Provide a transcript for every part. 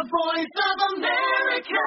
voice of America.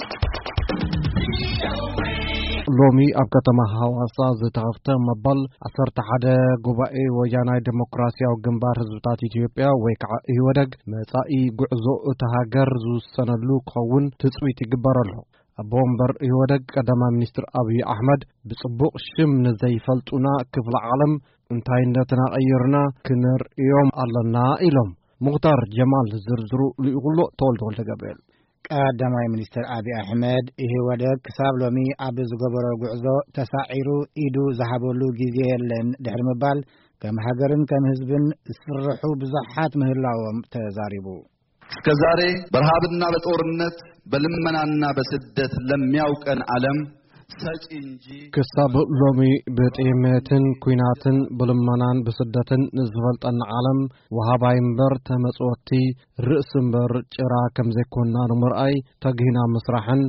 لومي أبكتما هواسا زتغفت مبال أثرت حدا قبائي وياناي ديمقراسيا وجنبار هزبتات إثيوبيا ويكع إيودق مسائي قعزو تهاجر زو سندلو قون تسويت جبرله أبومبر إيودق قدام منستر أبي أحمد بصبوق شم نزي فلتنا كفل عالم انتاينتنا غيرنا كنر يوم علنا إلهم مختار جمال زرزرو ليقولو طول تقبل قدامي منستر أبي أحمد إيودق سابلومي أبي زغبرو قعزو تساعيرو إيدو زهبولو جزيلن دحر مبال كم هاجرن كم هزبن سرحو بزحات مهلاوم تزاريبو እስከዛሬ በረሃብና በጦርነት በልመናና በስደት ለሚያውቀን ዓለም ሰጪ እንጂ كسب لومي بتيمتن كويناتن بلمنان بسدتن نزفلطن عالم وهابايمبر تمصوتي رئسمبر ጭራ كم زيكونا نمرأي تغينا مسرحن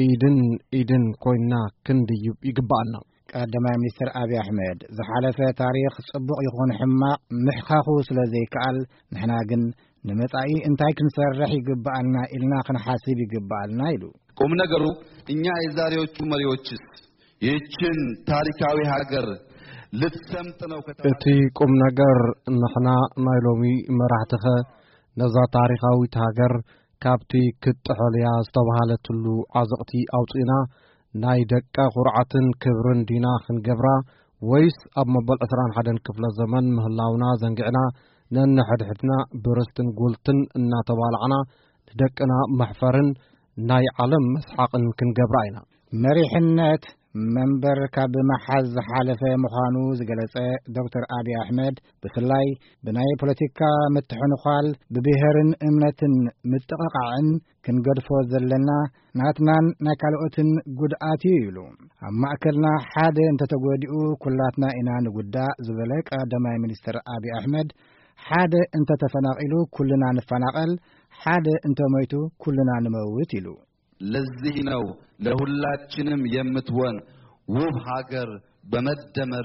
إيدن كوينا كندي يقبالنا قدامي منستر أبي أحمد زحالفة تاريخ صبوق يكون حماق محخاخو سلازي كعل نحنا قن نمطعي انتاي كنسرح يقبالنا إلنا كنحاسب يقبالنا يلو ቁም ነገሩ እኛ የዛሬዎቹ መሪዎችስ ይህችን ታሪካዊ ሀገር ልትሰምጥ ነው እቲ ቁም ነገር ንሕና ናይ ሎሚ መራሕትኸ ነዛ ታሪካዊት ሃገር ካብቲ ክትሕልያ ዝተባሃለትሉ ዓዘቕቲ ኣውፂና ናይ ደቀ ቁርዓትን ክብርን ዲና ክንገብራ ወይስ ኣብ መበል 21 ክፍለ ዘመን ምህላውና ዘንግዕና ነንሕድሕድና ብርስትን ጉልትን እናተባልዓና ደቅና መሕፈርን ናይ ዓለም መስሓቅን ክንገብራ ኢና መሪሕነት መንበር ካብ መሓዝ ሓለፈ ምዃኑ ዝገለጸ ዶክተር አቢ አሕመድ ብፍላይ ብናይ ፖለቲካ ምትሕንኳል ብብሔርን እምነትን ምጥቕቃዕን ክንገድፎ ዘለና ናትናን ናይ ካልኦትን ጉድኣት ይብሉ ኣብ ማእከልና ሓደ እንተተጎዲኡ ኩላትና ኢና ንጉዳእ ዝበለ ቀዳማይ ሚኒስትር አቢ አሕመድ ሓደ እንተተፈናቂሉ ኩልና ንፈናቀል ሓደ እንተሞይቱ ኩልና ንመውት ይሉ ለዚህ ነው ለሁላችንም የምትወን ውብ ሀገር በመደመር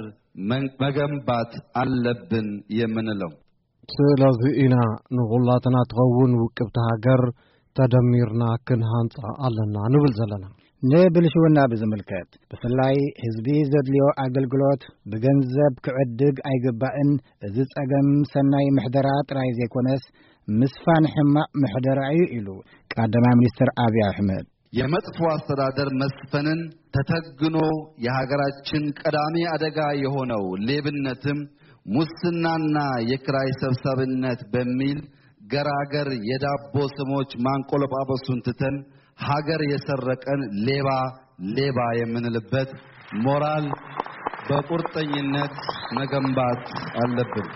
መገንባት አለብን የምንለው ስለዚህ ኢና ንሁላትና ትኸውን ውቅብታ ሀገር ተደሚርና ክንሃንጻ አለና ንብል ዘለና ንብልሽውና ብዝምልከት ብፍላይ ህዝቢ ዘድልዮ አገልግሎት በገንዘብ ክዕድግ አይገባእን እዚ ጸገም ሰናይ ምሕደራ ጥራይ ዘይኮነስ ምስፋን ሕማቅ ምሕደራዩ ኢሉ ቀዳማይ ሚኒስትር አቢ አሕመድ የመጥፎ አስተዳደር መስፈንን ተተግኖ የሀገራችን ቀዳሚ አደጋ የሆነው ሌብነትም ሙስናና የክራይ ሰብሳቢነት በሚል ገራገር የዳቦ ስሞች ማንቆለጳጳሱን ትተን ሀገር የሰረቀን ሌባ የምንልበት ሞራል በቁርጠኝነት መገንባት አለብን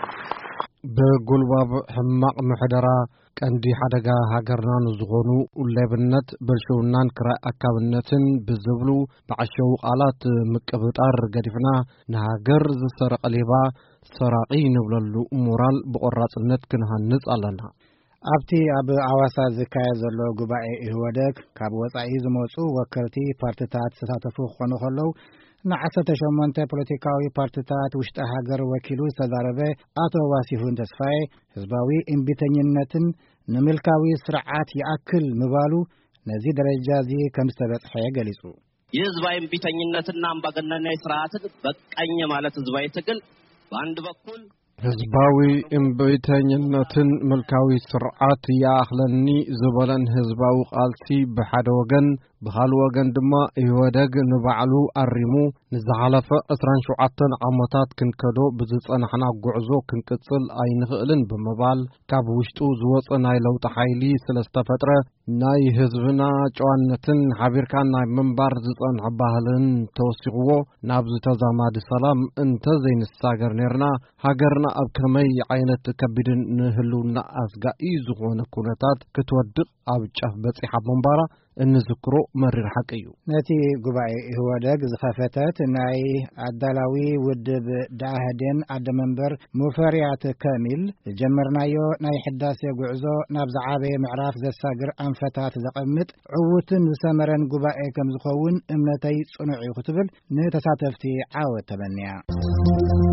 በጉልባብ ሕማቅ ምሕደራ ቀንዲ ሓደጋ ሃገርና ንዝኾኑ ሌብነት ብልሽውናን ክራይ አካብነትን ብዝብሉ ብዓሸው ቃላት ምቅብጣር ገዲፍና ንሃገር ዝሰረቀ ሌባ ሰራቂ ንብለሉ ሞራል ብቆራጽነት ክንሃንጽ ኣለና ኣብቲ ኣብ ኣዋሳ ዝካየድ ዘሎ ጉባኤ ኢህወደግ ካብ ወጻኢ ዝመጹ ወከልቲ ፓርቲታት ዝተሳተፉ ክኾኑ ከለዉ ን18 ፖለቲካዊ ፓርቲታት ውሽጠ ሃገር ወኪሉ ዝተዛረበ አቶ ዋሲሁን ተስፋዬ ህዝባዊ እምቢተኝነትን ንምልካዊ ስርዓት ይኣክል ምባሉ ነዚ ደረጃ እዚ ከም ዝተበጽሐ ገሊጹ የህዝባዊ እምቢተኝነትና አምባገነናዊ ስርዓትን በቃኝ ማለት ህዝባዊ ትግል በአንድ በኩል ህዝባዊ እምቢተኝነትን ምልካዊ ስርዓት ያኽለኒ ዝበለን ህዝባዊ ቃልሲ ብሓደ ወገን بخال وجن دما يودق نبعلو الرمو نزحلفة 27 عمتات كنكدو بزصنا حنا قعزو كنكتصل اي نخلن بمبال كاب وشتو زوصنا ناي لو تحايلي سلسته فتره ناي حزبنا ጨዋነትን حبيركان ناي منبر زصن عباهلن توسيقو نابز تزاماد سلام انت زين الساغر نيرنا هاغرنا اب كمي عينت كبدن نهلونا ازغاي زغونه كونتات كتودق اب ጫፍ በጽሐ መንባራ እንዝክሮ መሪር ሐቀዩ ነቲ ጉባኤ ይወደግ ዝኸፈተት ናይ አዳላዊ ውድብ ዳህደን አደመንበር ሙፈሪያት ከሚል ጀመርናዮ ናይ ሕዳሴ ጉዕዞ ናብ ዝዓበ ምዕራፍ ዘሳግር አንፈታት ዘቀምጥ ዕውትን ዝሰመረን ጉባኤ ከም ዝኸውን እምነተይ ጽኑዕ ይኹትብል ንተሳተፍቲ ዓወት ተበንያ